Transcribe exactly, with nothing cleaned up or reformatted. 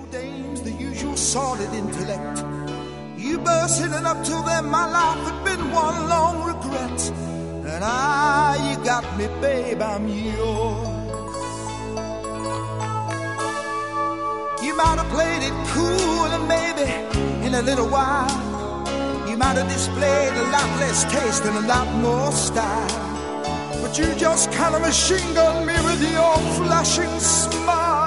dames, the usual solid intellect. You burst in and up till then my life had been one long regret. And ah, you got me, babe, I'm yours. You might have played it cool and maybe in a little while you might have displayed a lot less taste and a lot more style. But you just kind of machine gun me with your flashing smile.